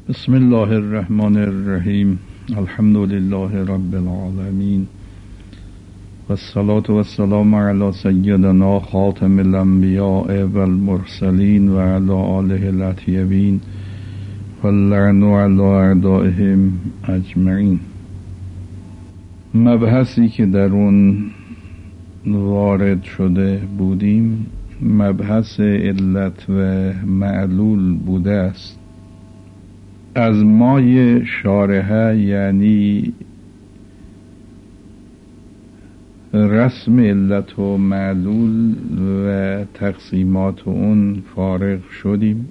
بسم الله الرحمن الرحیم. الحمد لله رب العالمین و الصلاة والسلام علی سیدنا خاتم الانبیاء والمرسلین و علی آله الاطیبین واللعن علی اعدائهم اجمعین. مبحثی که در اون وارد شده بودیم مبحث علت و معلول بوده است. از مای شارحه یعنی رسم علت و معلول و تقسیمات اون فارغ شدیم.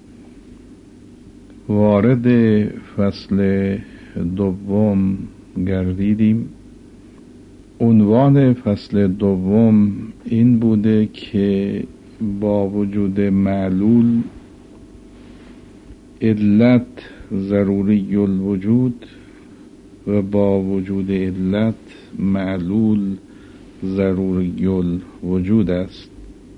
وارد فصل دوم گردیدیم. عنوان فصل دوم این بوده که با وجود معلول علت ضروری الوجود و با وجود علت معلول ضروری الوجود است.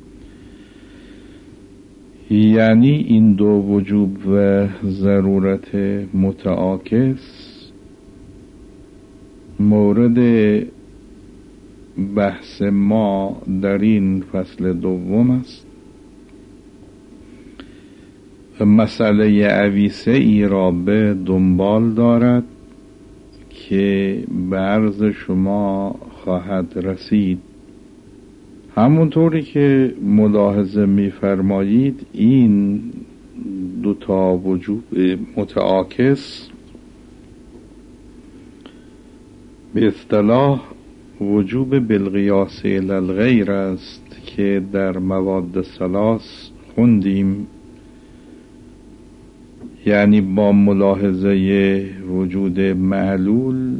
یعنی این دو وجوب و ضرورت متعاکس مورد بحث ما در این فصل دوم است. مسئله عویسه ای را به دنبال دارد که به عرض شما خواهد رسید. همونطوری که ملاحظه می‌فرمایید این دوتا وجوب متعاکس به اصطلاح وجوب بالقیاس الی الغیر است که در مواد ثلاث خوندیم. یعنی با ملاحظه وجود معلول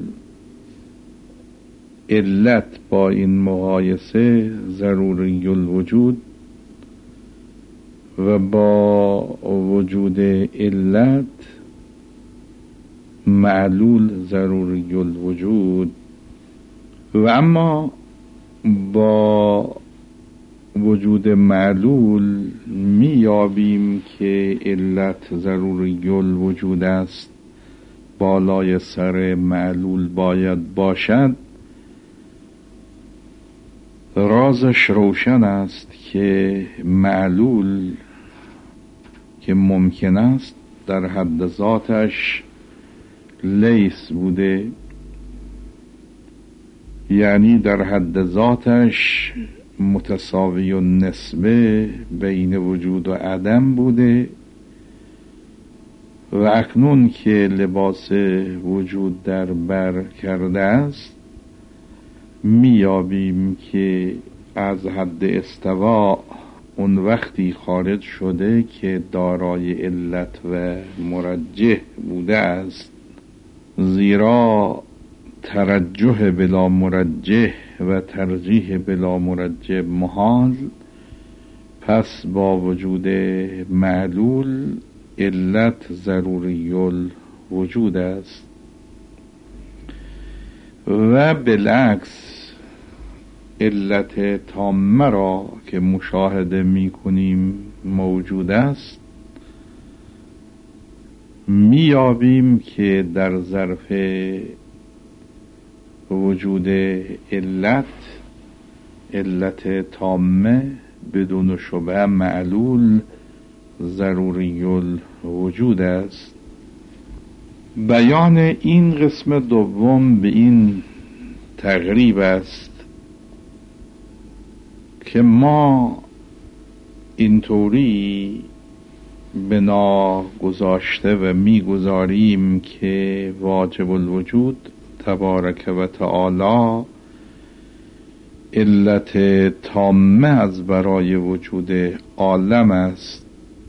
علت با این مقایسه ضروری الوجود و با وجود علت معلول ضروری الوجود. و اما با وجود معلول میابیم که علت ضروری الوجود است، بالای سر معلول باید باشد. رازش روشن است که معلول که ممکن است در حد ذاتش لیس بوده، یعنی در حد ذاتش متساوی النسبه بین وجود و عدم بوده و اکنون که لباس وجود در بر کرده است میابیم که از حد استوا اون وقتی خارج شده که دارای علت و مرجح بوده است. زیرا ترجح بلا مرجح و ترجیح بلا مرجح محال، پس با وجود معلول علت ضروری الوجود است. و بالعکس علت تامه را که مشاهده می کنیم موجود است میابیم که در ظرف وجود علت تامه بدون شبه معلول ضروری الوجود است. بیان این قسم دوم به این تقریب است که ما اینطوری بنا گذاشته و میگذاریم که واجب الوجود تبارک و تعالی علت تامه از برای وجود عالم است.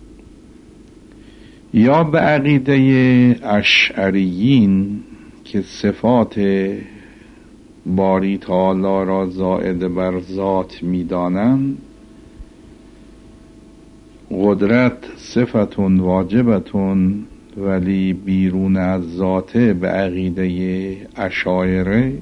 یا به عقیده اشعریین که صفات باری تعالی را زائد بر ذات می‌دانند، قدرت صفتون واجبتون ولی بیرون از ذاته به عقیده اشاعره،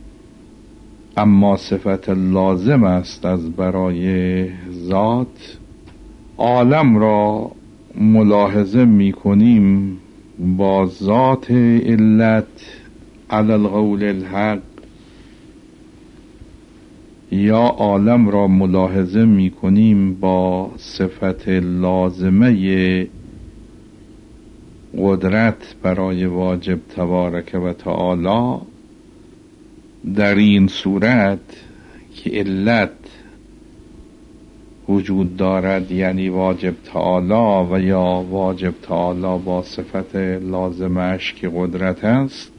اما صفت لازم است از برای ذات. عالم را ملاحظه می کنیم با ذات علت علی القول الحق یا عالم را ملاحظه می کنیم با صفت لازمه قدرت برای واجب تبارک و تعالی، در این صورت که علت وجود دارد، یعنی واجب تعالی و یا واجب تعالی با صفت لازمش که قدرت است،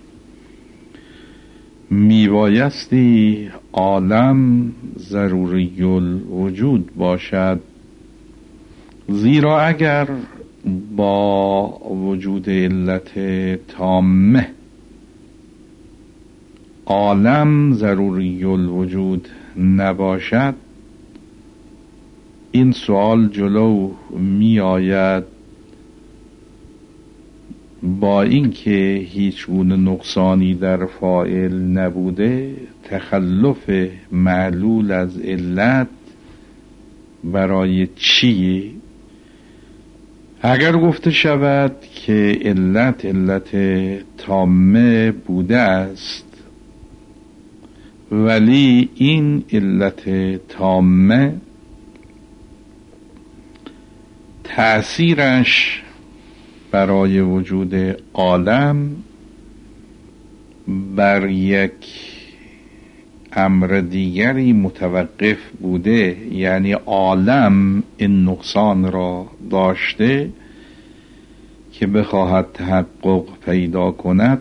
میبایستی عالم ضروری الوجود باشد، زیرا اگر با وجود علت تامه عالم ضروری الوجود نباشد، این سوال جلو می آید با اینکه هیچ گونه نقصانی در فاعل نبوده، تخلف معلول از علت برای چیه؟ اگر گفته شود که علت تامه بوده است، ولی این علت تامه تأثیرش برای وجود عالم بر یک امر دیگری متوقف بوده، یعنی عالم این نقصان را داشته که بخواهد تحقق پیدا کند،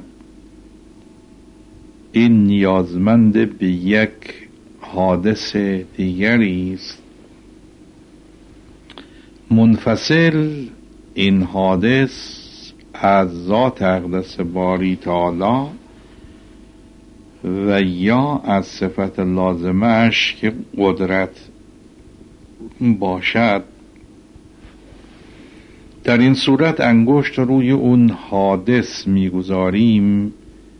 این نیازمند به یک حادث دیگری است منفصل. این حادث از ذات اقدس باری تعالی و یا از صفت لازمش که قدرت باشد. در این صورت انگشت روی اون حادث میگذاریم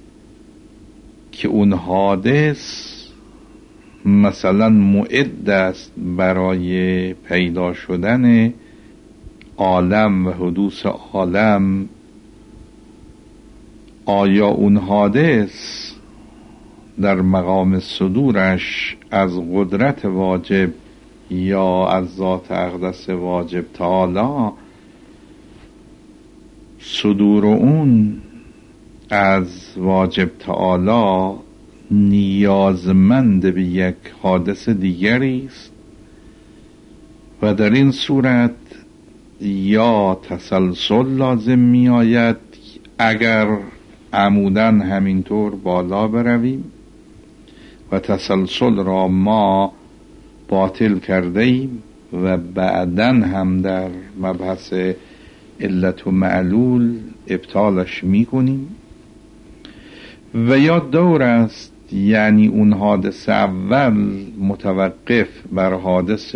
که اون حادث مثلا معد است برای پیدا شدن عالم و حدوث عالم. آیا اون حادث در مقام صدورش از قدرت واجب یا از ذات اقدس واجب تعالی، صدور اون از واجب تعالی نیازمند به یک حادث دیگری است و در این صورت یا تسلسل لازم می آید اگر عمودن همینطور بالا برویم و تسلسل را ما باطل کرده ایم و بعدن هم در مبحث علت و معلول ابطالش می کنیم، و یا دور است، یعنی اون حادث اول متوقف بر حادث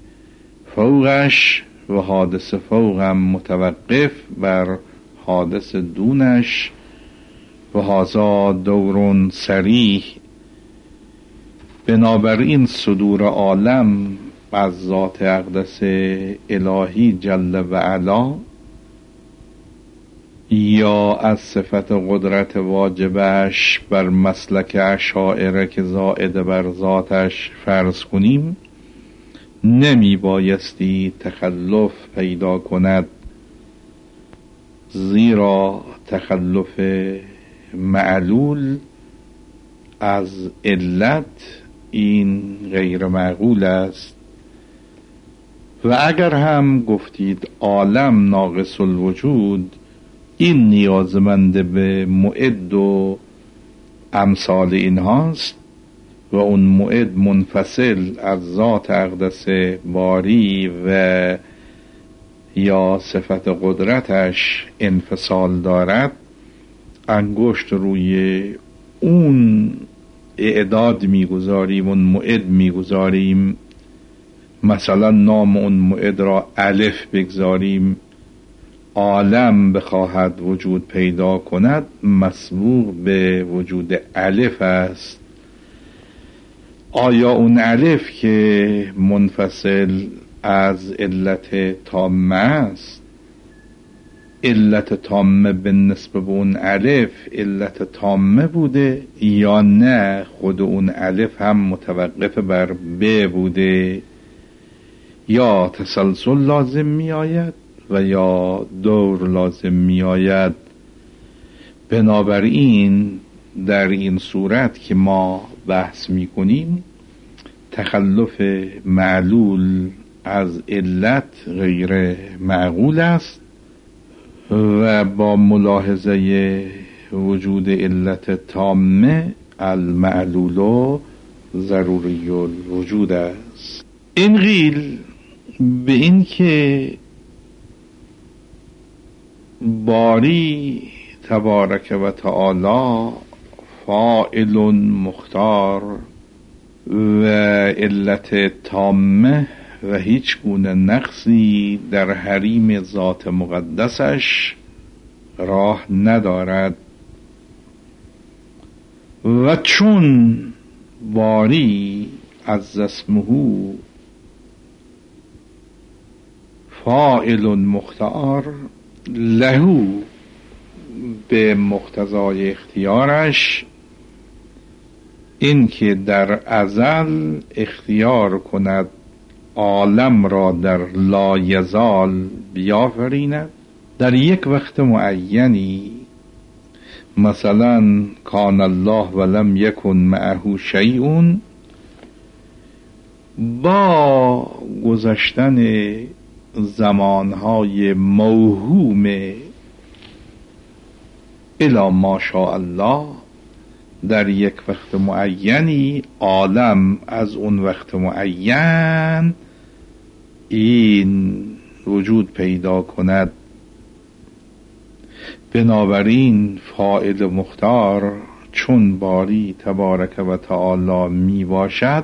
فوقش و حادث فوقم متوقف بر حادث دونش و هذا دور صریح. بنابراین صدور عالم از ذات اقدس الهی جل و علا یا از صفت قدرت واجبش بر مسلک اشاعره که زائد بر ذاتش فرض کنیم، نمی بایستی تخلف پیدا کند، زیرا تخلف معلول از علت این غیر معقول است. و اگر هم گفتید عالم ناقص الوجود، این نیازمند به معد و امثال این هاست و اون معد منفصل از ذات اقدس باری و یا صفت قدرتش انفصال دارد، انگشت روی اون اعداد میگذاریم، اون معد میگذاریم، مثلا نام اون معد را الف بگذاریم، عالم بخواهد وجود پیدا کند مسبوق به وجود الف است. آیا اون الف که منفصل از علت تامه است علت تامه به نسبت به اون الف علت تامه بوده یا نه خود اون الف هم متوقف بر ب بوده، یا تسلسل لازم می آید و یا دور لازم می آید. بنابراین در این صورت که ما بحث می کنیم تخلف معلول از علت غیر معقول است و با ملاحظه وجود علت تامه المعلول ضروری الوجود است. این قیل به این که باری تبارک و تعالی فاعل مختار و علت تامه و هیچ گونه نقصی در حریم ذات مقدسش راه ندارد و چون باری از اسمه فاعل مختار لهو به مقتضای اختیارش این که در ازل اختیار کند عالم را در لایزال بیافریند در یک وقت معینی، مثلا کان الله ولم یکن معه شیء، با گذشتن زمانهای موهوم الی ما شاء الله در یک وقت معینی عالم از اون وقت معین این وجود پیدا کند. بنابراین فاعل مختار چون باری تبارک و تعالی می باشد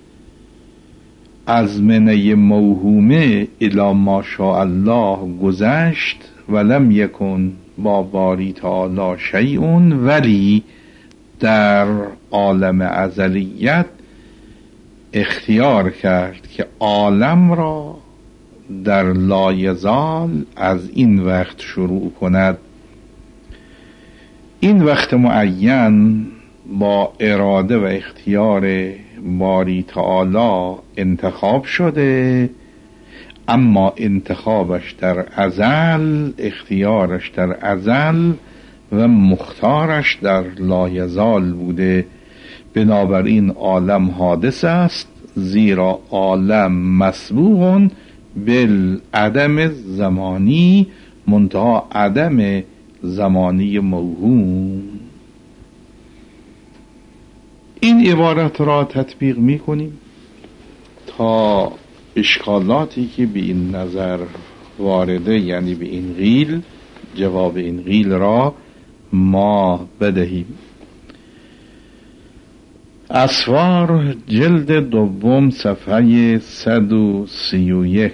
از منه موهومه الی ما شاء الله گذشت ولم یکن با باری تعالی شیء، ولی در عالم ازلیت اختیار کرد که عالم را در لایزال از این وقت شروع کند. این وقت معین با اراده و اختیار باری تعالی انتخاب شده، اما انتخابش در ازل، اختیارش در ازل و مختارش در لایزال بوده. بنابراین عالم حادث است، زیرا عالم مسبوق بالعدم زمانی، منتها عدم زمانی موهوم. این عبارت را تطبیق می کنیم تا اشکالاتی که به این نظر وارده، یعنی به این قیل، جواب این قیل را ما بدهیم. اسوار جلد دوم صفحه 131.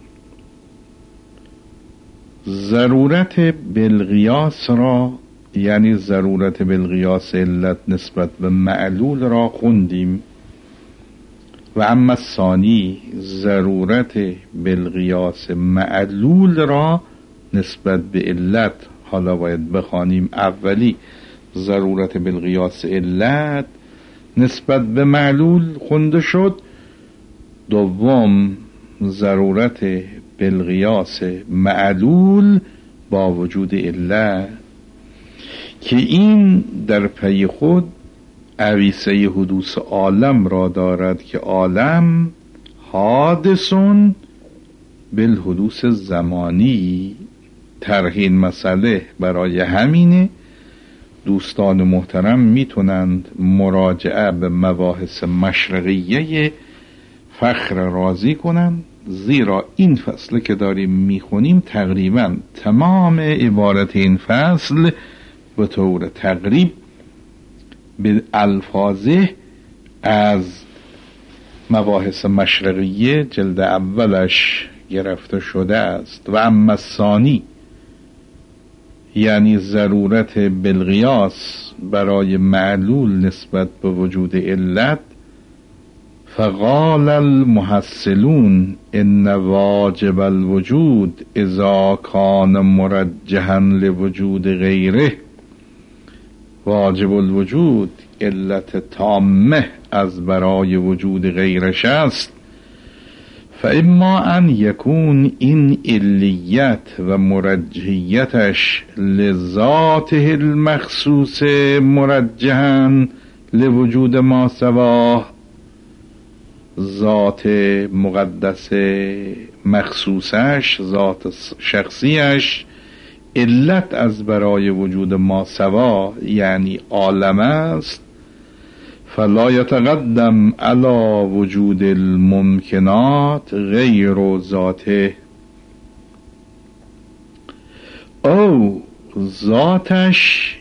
ضرورت بالقیاس را، یعنی ضرورت بالقیاس علت نسبت به معلول را خوندیم و اما ثانی ضرورت بالقیاس معلول را نسبت به علت. حالا باید بخوانیم. اولی ضرورت بالقیاس علت نسبت به معلول خونده شد، دوم ضرورت بالقیاس معلول با وجود علت که این در پی خود عویسه حدوث عالم را دارد که عالم حادثون بالحدوث زمانی. طرح این مسئله برای همینه دوستان محترم میتونند مراجعه به مباحث مشرقیه فخر رازی کنند، زیرا این فصل که داریم میخونیم تقریبا تمام عبارت این فصل به طور تقریب به الفاظه از مباحث مشرقیه جلد اولش گرفته شده است. و اما ثانی یعنی ضرورت بالقیاس برای معلول نسبت به وجود علت فقال المحصلون ان واجب الوجود اذا کان مرجحا لوجود غیره، واجب الوجود علت تامه از برای وجود غیرش است. فاما ان یکون این علیت و مرجحیتش لذاته المخصوص مرجحا لوجود ما سواه، ذات مقدس مخصوصش، ذات شخصیش علت از برای وجود ما سوا یعنی عالم است، فلا یتقدم علی وجود الممکنات غیر ذاته، او ذاتش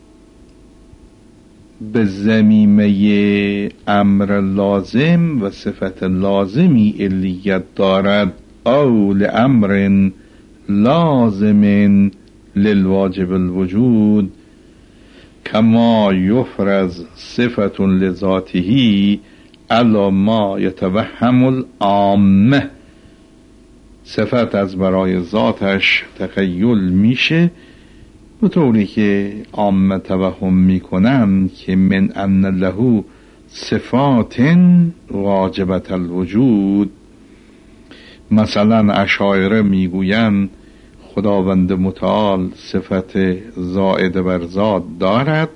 به ضمیمه امر لازم و صفت لازمی علیت دارد، او لامر لازم للواجب الوجود کما یفرض صفت لذاته علی ما یتوهم العامه، صفت از برای ذاتش تخیل میشه به طوری که عامه توهم میکنن که من ان له صفات واجبت الوجود. مثلا اشاعره میگویند خداوند متعال صفت زائد بر ذات دارد،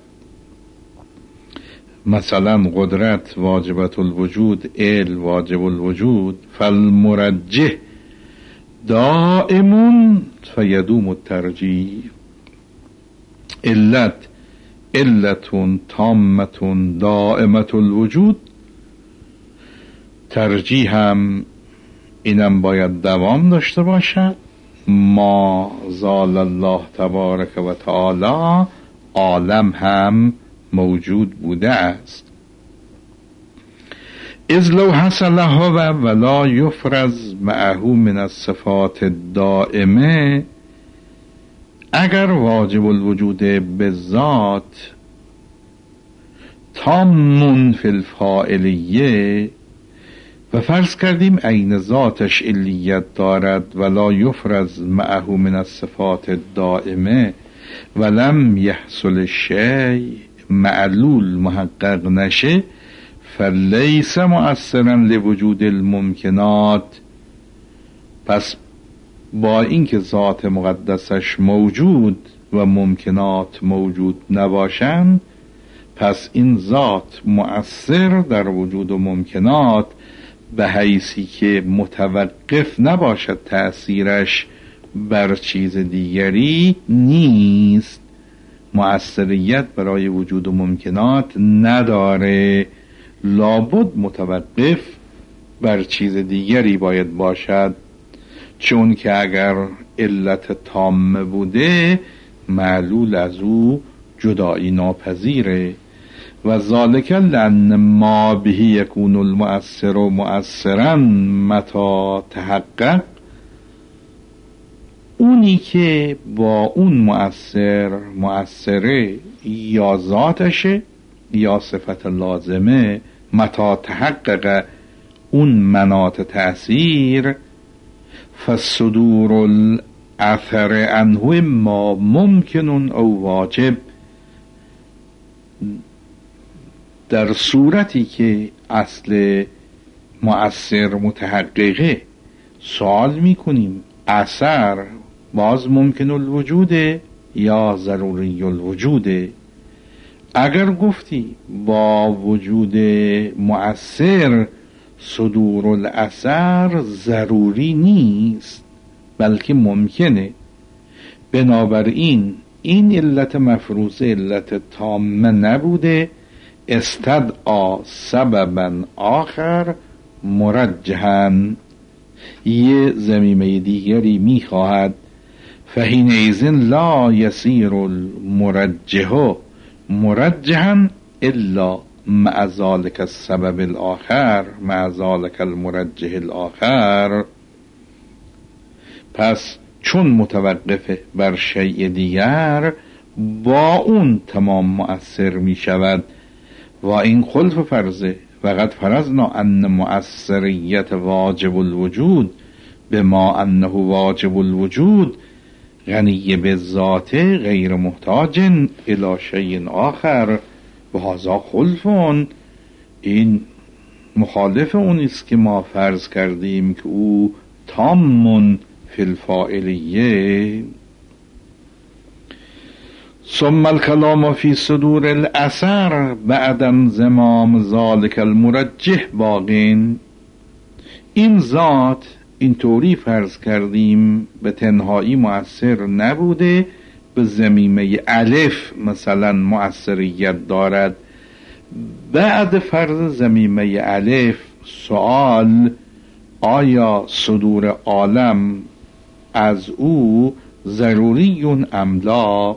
مثلا قدرت واجبت الوجود، علم واجب الوجود، فالمرجح دائم فیدوم الترجیح، علتون تامتون دائمت الوجود، ترجیح هم اینم باید دوام داشته باشد، ما زال الله تبارک و تعالی عالم هم موجود بوده است. اذ لو حصل هو ولا یفرض معه من الصفات الدائمه، اگر واجب الوجود به ذات تام فی الفاعلیه و فرض کردیم عین ذاتش علیت دارد ولا یفرض معه من الصفات الدائمه ولم یحصل الشیء، معلول محقق نشه، فلیس مؤثرا لوجود الممکنات، پس با اینکه ذات مقدسش موجود و ممکنات موجود نباشند، پس این ذات مؤثر در وجود و ممکنات به حیثی که متوقف نباشد تأثیرش بر چیز دیگری نیست، مؤثریت برای وجود و ممکنات نداره، لابد متوقف بر چیز دیگری باید باشد، چون که اگر علت تامه بوده معلول از او جدایی ناپذیره. و ذالک لأن ما به یکون المؤثر مؤثرا متى تحقق، اونی که با اون مؤثره یا ذاتشه یا صفت لازمه، متى تحقق اون مناط تأثیر، فالصدور الاثر عنه ما ممکن او واجب، در صورتی که اصل مؤثر متحققه سوال میکنیم اثر باز ممکن الوجوده یا ضروری الوجوده. اگر گفتی با وجود مؤثر صدور الاثر ضروری نیست بلکه ممکنه، بنابراین این علت مفروضه علت تامه نبوده، استدعا سببا آخر مرجحا، یه ضمیمه دیگری میخواهد، فحینئذ لا یصیر المرجح مرجحا الا مع ذلك السبب الاخر، مع ذلك المرجح الاخر، پس چون متوقف بر شیء دیگر با اون تمام مؤثر می شود و این خلف فرضه وقد فرضنا ان مؤثریت واجب الوجود بما انه واجب الوجود غنی بالذات غیر محتاج الی شیء آخر و هذا خلف. این مخالف اون است که ما فرض کردیم که او تام فی الفاعلیه. ثم الكلام فی صدور الاثر بعد انضمام ذلك المرجح باقین. این ذات اینطوری فرض کردیم به تنهایی مؤثر نبوده، به ضمیمه الف مثلا مؤثریت دارد. بعد فرض ضمیمه الف سوال آیا صدور عالم از او ضروری ام لا؟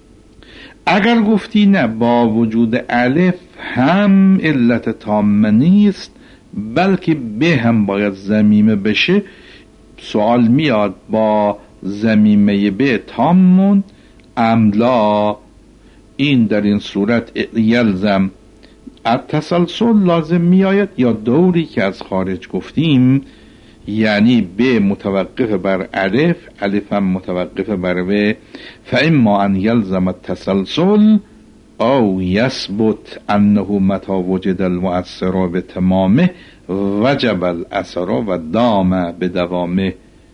اگر گفتی نه، با وجود الف هم علت تامه نیست بلکه به هم باید ضمیمه بشه، سوال میاد با ضمیمه به تامون ام لا؟ این در این صورت یلزم التسلسل لازم میآید یا دوری که از خارج گفتیم، یعنی به متوقف بر الف، الف هم متوقف بر به. فاما ان یلزم التسلسل او یثبت انه متى وجد المؤثر بتمامه وجب الاثر و دام بدوامه.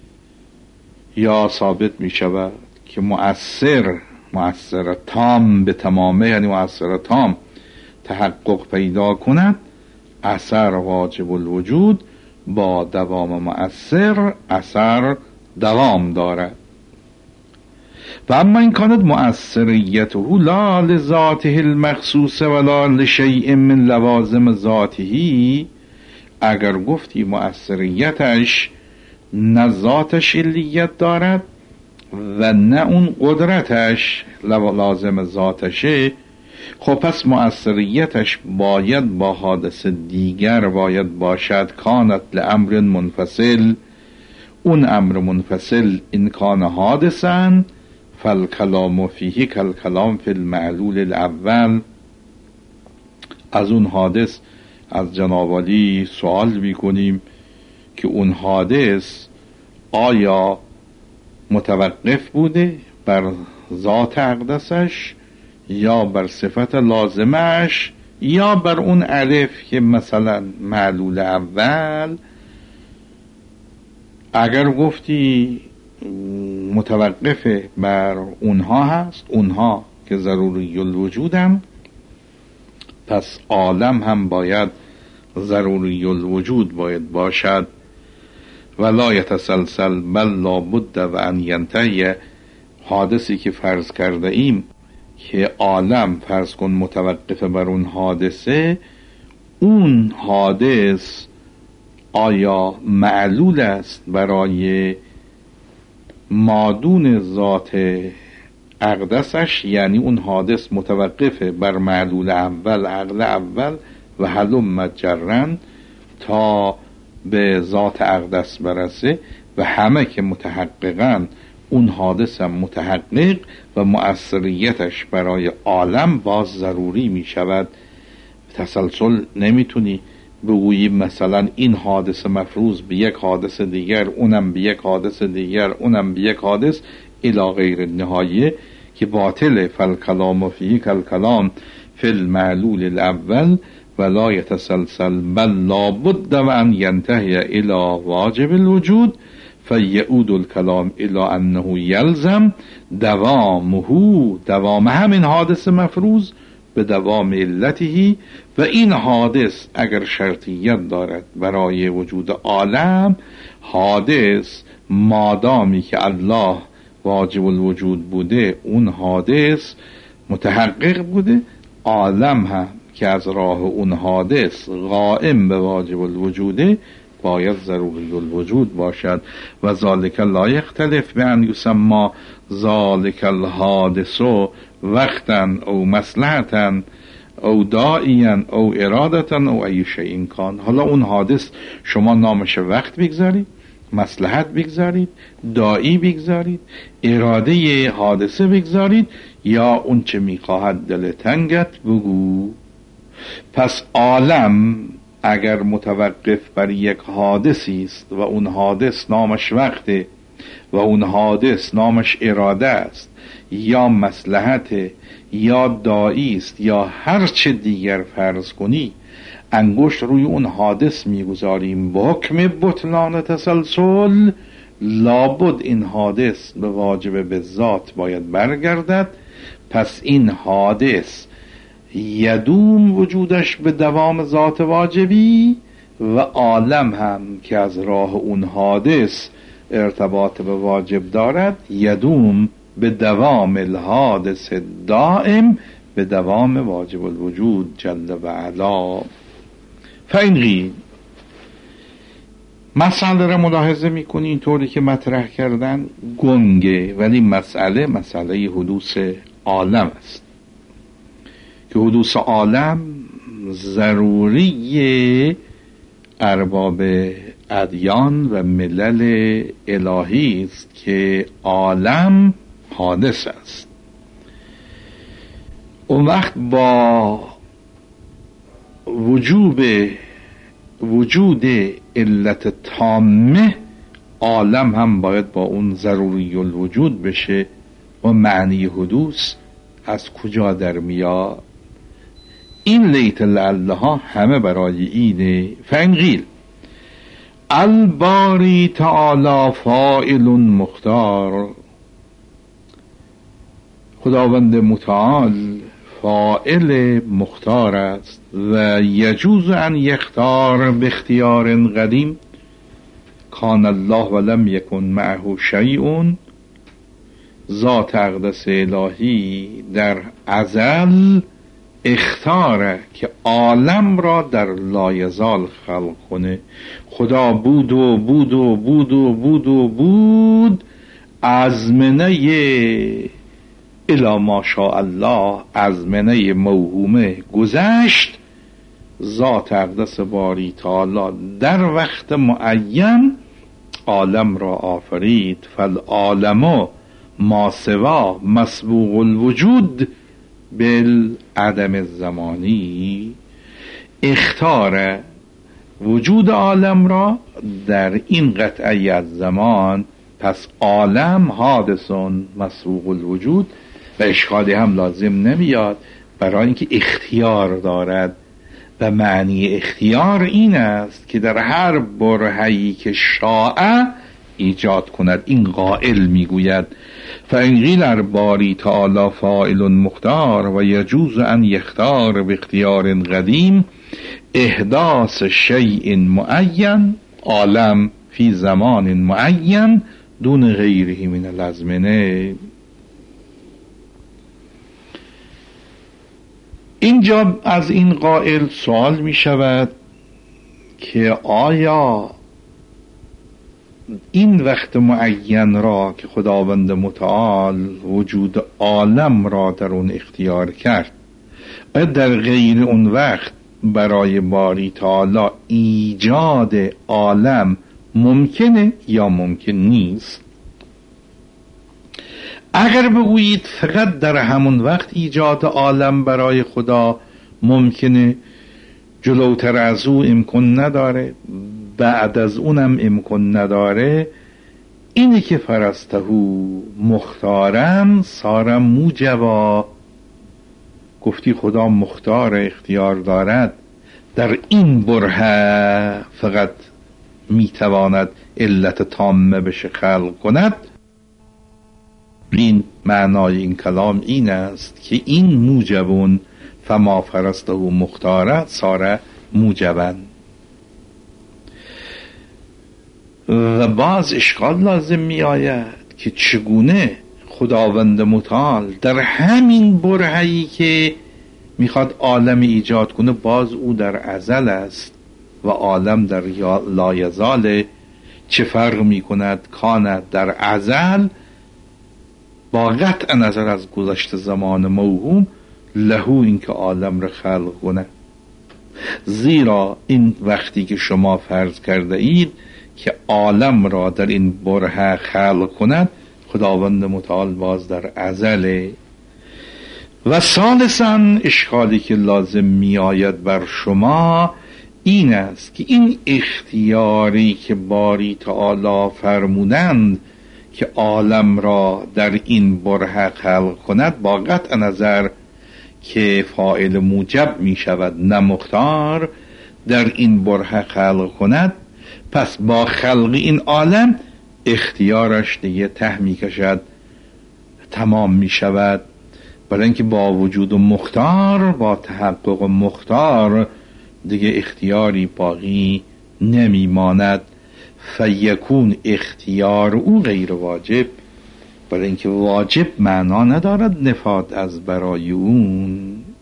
یا ثابت می شود که مؤثر تام به تمامه، یعنی مؤثر تام تحقق پیدا کند، اثر واجب الوجود با دوام مؤثر اثر دوام دارد. و اما این کانت مؤثریته لا لذاته المخصوص ولا لشیء من لوازم ذاته، اگر گفتی مؤثریتش نه ذاتش علیت دارد و نه اون قدرتش لازم ذاتشه، خب پس مؤثریتش باید با حادث دیگر باید باشد. کانت لامر منفصل، اون امر منفصل این کان حادثن فالکلام فیه کالکلام فی المعلول الاول. از اون حادث از جناب علی سوال میکنیم که اون حادث آیا متوقف بوده بر ذات اقدسش یا بر صفت لازمش یا بر اون الف که مثلا معلول اول. اگر گفتی متوقف بر اونها هست، اونها که ضروری الوجودن، پس عالم هم باید ضروری الوجود باید باشد. ولا یتسلسل بل لا بد و ان ینتهی. حادثی که فرض کرده ایم که عالم فرض کن متوقف بر اون حادثه، اون حادث آیا معلول است برای مادون ذات اقدسش، یعنی اون حادث متوقف بر معلول اول عقل اول و هلم مجرن تا به ذات اقدس برسه و همه که متحققن اون حادث هم متحقق و مؤثریتش برای عالم باز ضروری می شود. تسلسل نمیتونی بگویی مثلا این حادث مفروض به یک حادث دیگر، اونم به یک حادث دیگر، اونم به یک حادث الی غیر نهایه که باطل. فالکلام فیه کالکلام فی المعلول الاول ولا یتسلسل بل لا بد و ان ینتهی الی واجب الوجود فیعود الکلام الی انه یلزم دوام همین حادث مفروض به دوام علته. و این حادث اگر شرطیت دارد برای وجود عالم، حادث مادامی که الله واجب الوجود بوده اون حادث متحقق بوده، عالم هم که از راه اون حادث قائم به واجب الوجوده باید ضروری الوجود باشد. و ذالک لا یختلف بان یسمى ذالک الحادث وقتا او مصلحتا او داعیا او ارادتا او ای شیء کان. حالا اون حادث شما نامش وقت بگذارید، مصلحت بگذارید، داعی بگذارید، اراده حادثه بگذارید، یا اون چه میخواهد دل تنگت بگو. پس عالم اگر متوقف بر یک حادثی است و اون حادث نامش وقته و اون حادث نامش اراده است یا مصلحت یا داعی است یا هر چه دیگر فرض کنی، انگشت روی اون حادث میگذاریم با حکم بطلان تسلسل، لابد این حادث به واجب به ذات باید برگردد. پس این حادث یدوم وجودش به دوام ذات واجبی و عالم هم که از راه اون حادث ارتباط به واجب دارد یدوم به دوام الحادث دائم به دوام واجب الوجود جل و علا. فإن قیل، مسئله را ملاحظه میکنی اینطوری که مطرح کردن گنگه، ولی مسئله حدوث عالم است که حدوث عالم ضروری ارباب ادیان و ملل الهی است که عالم حادث است. اون وقت با وجود علت تامه عالم هم باید با اون ضروری الوجود بشه و معنی حدوث از کجا در میاد؟ این لیت لعله ها همه برای اینه. فإن قیل الباری تعالی فاعل مختار، خداوند متعال فاعل مختار است و یجوز ان یختار به اختیار قدیم، کان الله ولم یکن معه شیء. ذات اقدس الهی در ازل اختاره که عالم را در لایزال خلق کنه. خدا بود و بود و بود و بود و بود، ازمنه الی ما شاء الله، ازمنه موهومه گذشت. ذات اقدس باری تعالی در وقت معین عالم را آفرید. فالعالم ما سوا مسبوق الوجود بالعدم الزمانی، اختار وجود عالم را در این قطعی از زمان. پس عالم حادثون مسبوق الوجود و اشکالی هم لازم نمیاد برای اینکه اختیار دارد و معنی اختیار این است که در هر برهه‌ای که شاء ایجاد کند. این قائل میگوید فإن قیل الباری تعالی فاعل مختار و یجوز ان یختار به اختیار قدیم احداث شیء معین عالم فی زمان معین دون غیره من الازمنه. اینجا از این قائل سوال می شود که آیا این وقت معین را که خداوند متعال وجود عالم را در اون اختیار کرد، آیا در غیر اون وقت برای باری تعالی ایجاد عالم ممکنه یا ممکن نیست؟ اگر بگویید فقط در همون وقت ایجاد عالم برای خدا ممکنه، جلوتر از او امکان نداره، بعد از اونم امکان نداره، اینی که فرستهو مختارن سارم موجبا، گفتی خدا مختار اختیار دارد، در این برهه فقط میتواند علت تامه بشه خلق کند. این معنای این کلام این است که این موجبون فما فرسته مختاره ساره موجبن. و باز اشکال لازم می آید که چگونه خداوند متعال در همین برهه‌ای که میخواد عالم ایجاد کنه، باز او در ازل است و عالم در لایزاله. چه فرق میکند کاند در ازل با قطع نظر از گذشت زمان موهوم لهو این که عالم را خلق کنه؟ زیرا این وقتی که شما فرض کرده اید که عالم را در این برهه خلق کند، خداوند متعال باز در ازله. و ثالثاً اشکالی که لازم می آید بر شما این است که این اختیاری که باری تعالی فرمودند که عالم را در این برهه خلق کند، با قطع نظر که فاعل موجب می شود نه مختار، در این برهه خلق کند، پس با خلق این عالم اختیارش دیگه ته می کشد، تمام می شود. برای اینکه با وجود مختار، با تحقق مختار دیگه اختیاری باقی نمی ماند. فیکون اختیار او غیر واجب، برای اینکه واجب معنا ندارد نفاد از برای اون.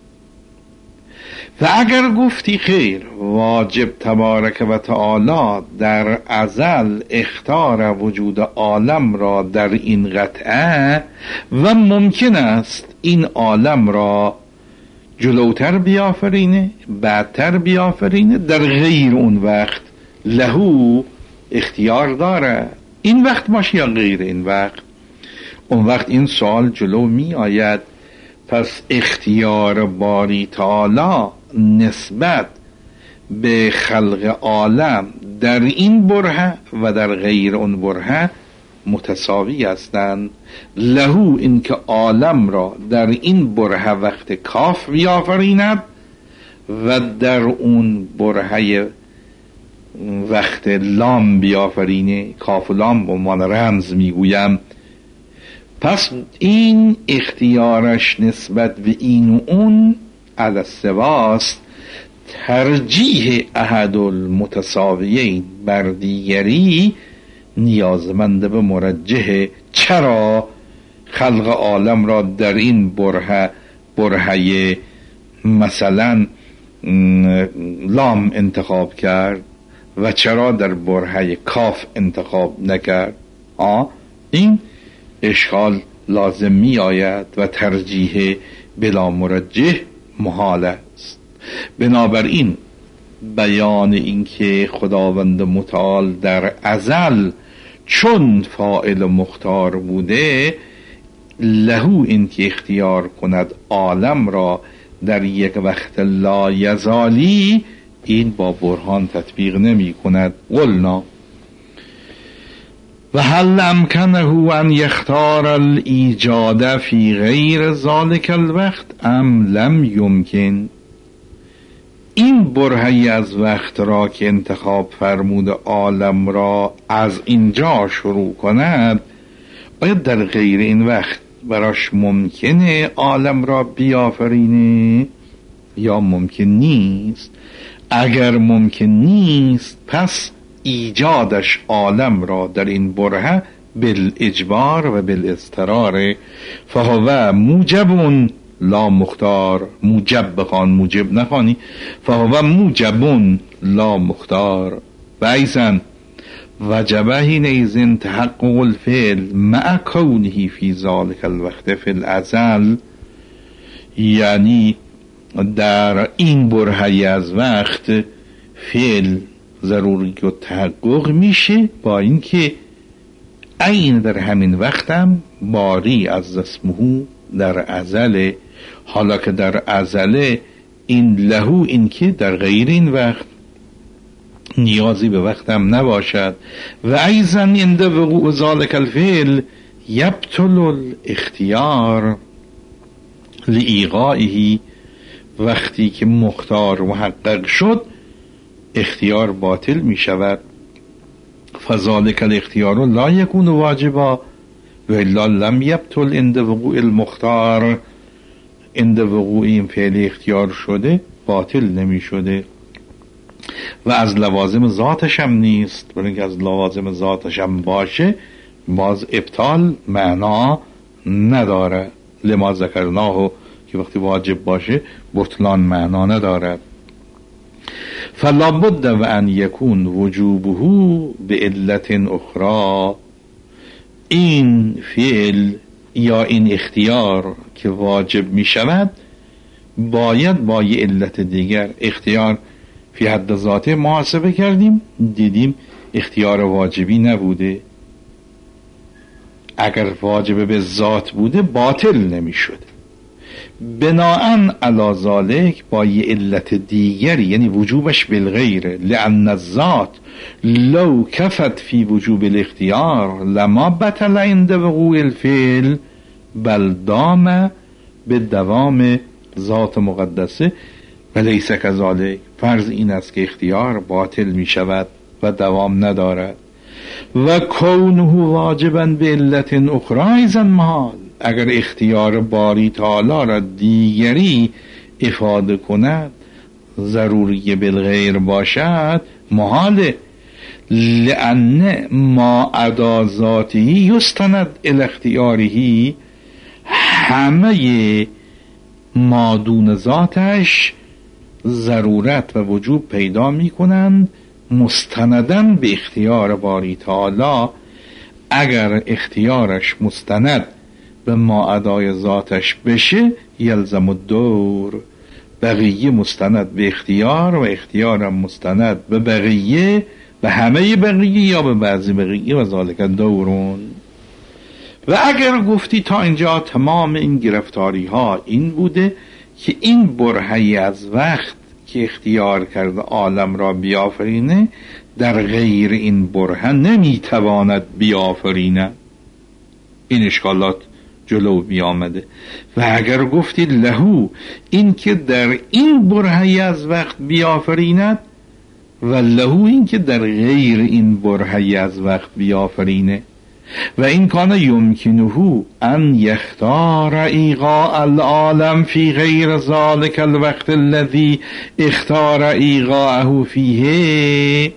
و اگر گفتی خیر، واجب تبارک و تعالی در ازل اختار وجود عالم را در این قطعه و ممکن است این عالم را جلوتر بیافرینه، بعدتر بیافرینه، در غیر اون وقت لهو اختیار داره، این وقت باشه یا غیر این وقت. اون وقت این سوال جلو می آید، پس اختیار باری تعالی نسبت به خلق عالم در این برهه و در غیر اون برهه متساوی هستند. لهو این که عالم را در این برهه وقت کاف بیافریند و در اون برهه وقت لام بیافرینه، کاف و لام به عنوان رمز میگویم. پس این اختیارش نسبت به این و اون علی السواست، ترجیح احد المتساویین بر دیگری نیازمند به مرجح. چرا خلق عالم را در این برهه مثلا لام انتخاب کرد و چرا در برهه کاف انتخاب نکرد؟ این اشکال لازم می آید و ترجیح بلا مرجح محال است. بنابراین بیان این که خداوند متعال در ازل چون فاعل مختار بوده، لهو این که اختیار کند عالم را در یک وقت لا یزالی، این با برهان تطبیق نمی کند. قلنا و هل امکنه ان یختار الایجاد فی غیر ذلک الوقت ام لم یمکن؟ این برهه از وقت را که انتخاب فرمود عالم را از اینجا شروع کند، آیا در غیر این وقت براش ممکنه عالم را بیافرینه یا ممکن نیست؟ اگر ممکن نیست، پس ایجادش عالم را در این برهه بالاجبار و بالاضطرار، فهو موجب لا مختار. موجب بخوان، موجب نخوانی. فهو موجب لا مختار. و ایضا وجبه حینئذ تحقق الفعل مع کونه فی ذلک الوقت فی الازل، یعنی در این برهه از وقت فعل ضروری که تحقق میشه با اینکه عین در همین وقتم باری از اسمه در ازله، حالا که در ازله این لهو این که در غیر این وقت نیازی به وقتم نباشد. و ایضا عند وقوع ذلک الفعل یبطل الاختیار لایقاعه، وقتی که مختار محقق شد اختیار باطل می شود. فذلک الاختیار لا یکون واجبا و الا لم یبطل عند وقوع المختار. عند وقوع این فعل اختیار شده باطل نمی شده و از لوازم ذاتش هم نیست. برای اینکه از لوازم ذاتش هم باشه باز ابطال معنا نداره. لما ذکرناه که وقتی واجب باشه بطلان معنا ندارد. فلا بد و ان یکون وجوبه به علت اخرى. این فعل یا این اختیار که واجب می شود باید با یه علت دیگر. اختیار فی حد ذاته محاسبه کردیم، دیدیم اختیار واجبی نبوده. اگر واجب به ذات بوده باطل نمی شد. بناءً علی ذالک با یه علت دیگری، یعنی وجوبش بالغیر، لأن الذات لو کفت فی وجوب الاختیار لما بطل عند وقوع الفعل بل دام به دوام ذات مقدسه و لیس کذالک. فرض این است که اختیار باطل می شود و دوام ندارد. و کونه واجباً به علت اخرى ایضا محال، اگر اختیار باری تعالی را دیگری افاده کند، ضروری بالغیر باشد، محاله. لأن ما عدا ذاته یستند الی اختیاره، همه ما دون ذاتش ضرورت و وجوب پیدا می کنند مستندن به اختیار باری تعالی. اگر اختیارش مستند به ما عدای ذاتش بشه یلزم الدور، بقیه مستند به اختیار و اختیارم مستند به بقیه، به همه بقیه یا به بعضی بقیه، و ذالک دورون. و اگر گفتی تا اینجا تمام این گرفتاری ها این بوده که این برهه‌ای از وقت که اختیار کرده عالم را بیافرینه در غیر این برهه نمیتواند بیافرینه، این اشکالات جلو بیامده. و اگر گفتی لهو، این که در این برهه‌ای از وقت بیافریند، و لهو این که در غیر این برهه‌ای از وقت بیافرینه، و این کان یمکنه ان یختار ایقاع العالم فی غیر ذلک الوقت الذی اختار ایقاعه فیه،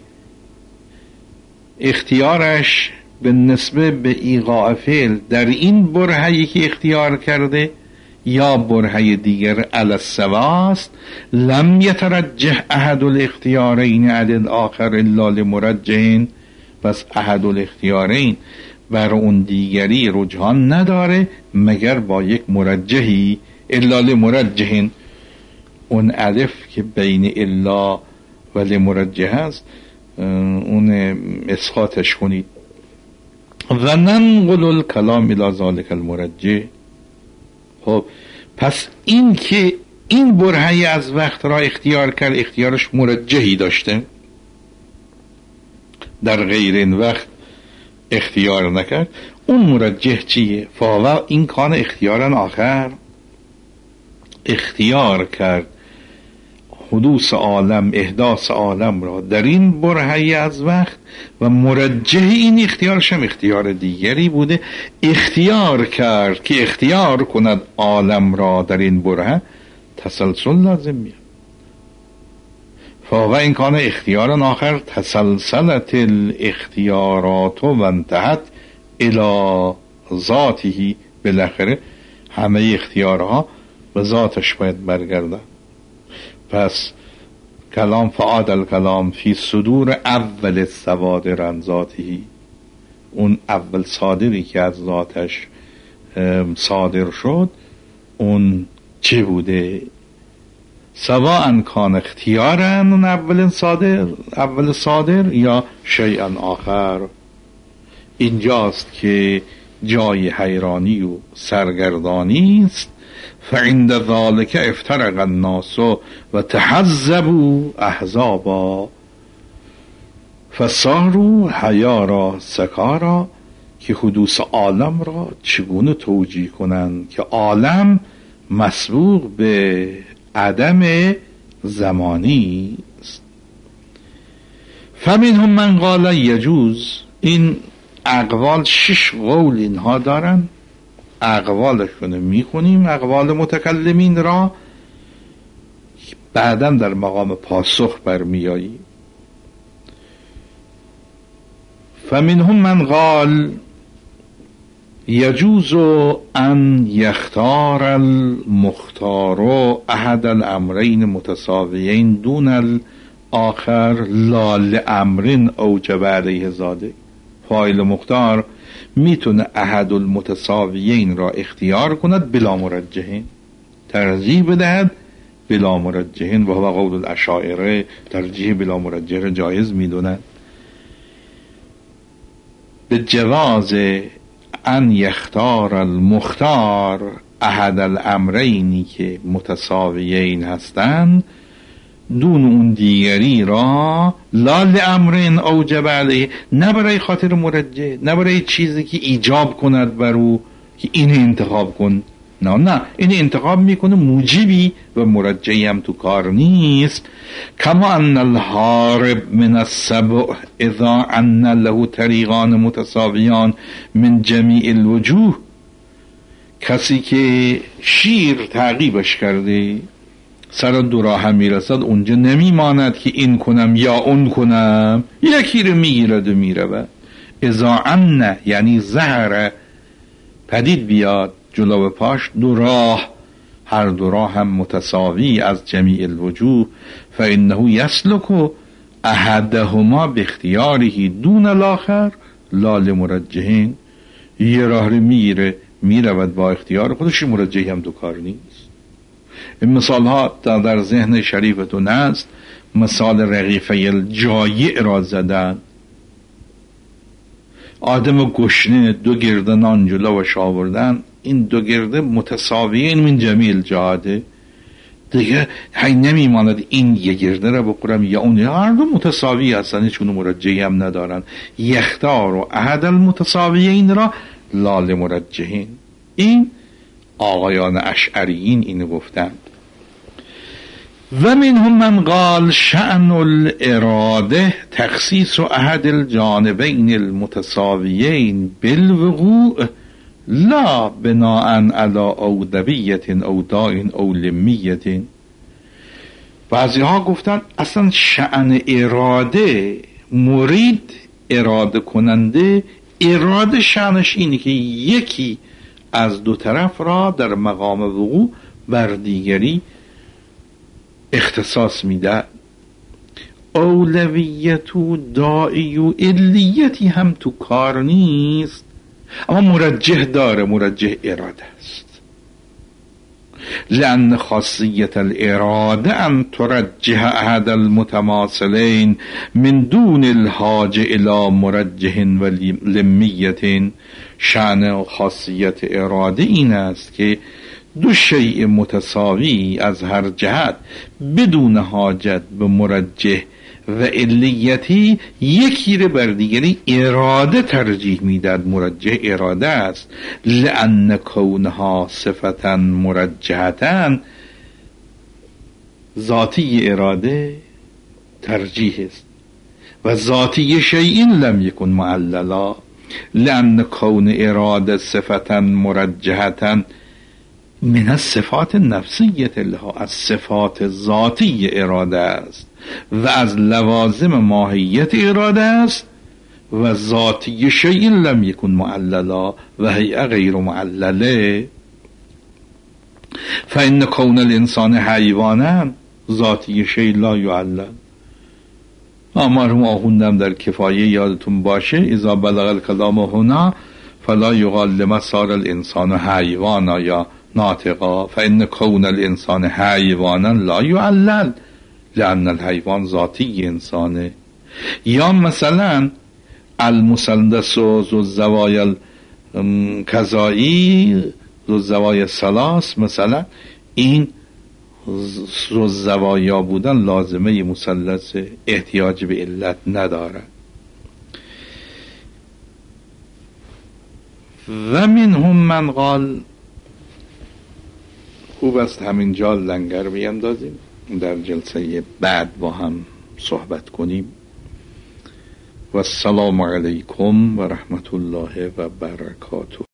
اختیارش به نسبه به ایقاع فعل در این برهه‌ای که اختیار کرده یا برهه دیگر علی السواست، لم یترجح احد الاختیارین علی الاخر الا لمرجح، پس احد الاختیارین بر اون دیگری رجحان نداره مگر با یک مرجحی، الا لمرجح، اون الف که بین الا و لمرجح است اون اسقاطش کنید. و ننقل الکلام الی ذلک المرجح. خب پس این که این برهه‌ای از وقت را اختیار کرد، اختیارش مرجحی داشته، در غیر این وقت اختیار نکرد، اون مرجح چیه؟ فاوه این کان اختیارن آخر، اختیار کرد حدوث عالم، احداث عالم را در این برهه‌ای از وقت، و مرجح این اختیارش هم اختیار دیگری بوده، اختیار کرد که اختیار کند عالم را در این برهه، تسلسل لازم میاد. فاوه این کان اختیارن آخر تسلسلت الاختیارات و انتهت الى ذاته، بالاخره همه اختیارها به ذاتش باید برگردن. پس کلام فعاد الکلام فی صدور اول صوادر عن ذاته، اون اول صادری که از ذاتش صادر شد اون چه بوده؟ سواء کان اختیارن اون اول صادر یا شیئا آخر. اینجاست که جای حیرانی و سرگردانی است. فعند ذالک افترق الناس و تحزبوا احزابا فصاروا حیارا سکارا، که حدوث عالم را چگونه توجیه کنند که عالم مسبوق به عدم زمانی است. فمنهم من قال یجوز، این اقوال 6 قول اینها دارن، اقوالشون میخونیم، اقوال متکلمین را بعداً در مقام پاسخ برمیایی. فمنهم من قال یجوز ان یختار المختار احد الامرین متساویین دون الاخر لا لامر اوجب علیه ذلک. فاعل مختار میتونه احد المتساویین را اختیار کند بلا مرجحین، ترجیح بدهد بلا مرجحین، و هو قول الاشاعره، ترجیح بلا مرجح جایز میدونند. به جواز ان یختار المختار احد الامرینی که متساویین هستند دون اون دیگری را لا لامرین اوجب علیه، نه برای خاطر مرجح، نه برای چیزی که ایجاب کند بر او که این انتخاب کن، نه این انتخاب میکنه موجبی و مرجحی هم تو کار نیست. کما ان الهارب من السبع اذا ان له طریقان متساویان من جمیع الوجوه، کسی که شیر تعقیبش کرده سر دو راه میرسد اونجا نمیماند که این کنم یا اون کنم، یکی رو میگیرد و میرود. اذا ان یعنی ظهر پدید بیاد جلو پاش دو راه، هر دو راه هم متساوی از جمیع الوجوه، فانه یسلک احدهما باختیاره دون الاخر لا لمرجحین، یه راه رو میگیره میرود با اختیار خودش، مرجحی هم دو کار نیست. این مثال ها در ذهن شریفتون است. مثال رغیفه الجایع را زدن، آدم گشنه دو گرده نان جلوش آوردن، این دو گرده متساویین من جمیع الجهاده، دیگه هی نمیماند این یه گرده را بخورم یا اون، هر دو متساوی هستن، چون مرجحی هم ندارن. یختار و احد المتساویین را لا لمرجحین. این آقایان اشعریین اینو گفتند. و منهم من قال شأن الاراده تخصیص احد الجانبین المتساویین بالوقوع لا بناء علی اودویت او داء او لمیت. بعضی ها گفتن اصلا شأن اراده، مرید اراده کننده، اراده شأنش اینه که یکی از دو طرف را در مقام وقوع بر دیگری اختصاص میده. اولویت و داعی و علیتی هم تو کار نیست، اما مرجح داره، مرجح اراده است. لأن خاصیت الاراده ان ترجح احد المتماثلین من دون الحاجه الى مرجح و لمیت. شأن و خاصیت اراده این است که دو شیء متساوی از هر جهت بدون حاجت به مرجح و علیتی یکی رو بر دیگری اراده ترجیح میداد، مرجح اراده است. لأن کونها صفتا مرجحتا، ذاتی اراده ترجیح است و ذاتی شیء لم یکن معللا. لأن کون اراده صفتا مرجحتا من الصفات نفسیت لها، از صفات ذاتی اراده است و از لوازم ماهیت اراده است و ذاتی شیء لم یکن معللا و هی غیر معلله. فإن کون الانسان حیوانا ذاتی شیء لا یعلل. مرحوم آخوندم در کفایه یادتون باشه اذا بلغ الکلام هنا فلا یقال لما صار الانسان حیوانا یا ناطقا، فإن کون الانسان حیوانا لا یعلل لأن الحیوان ذاتی انسانه. یا مثلا المثلث ذو الزوایا الکذایی ذو الزوایا ثلاث، مثلا این ذو الزوایا بودن لازمه مثلث، احتیاج به علت نداره. و منهم من قال، خوب است همینجا لنگر بیندازیم، در جلسه بعد با هم صحبت کنیم. و السلام علیکم و رحمت الله و برکاته.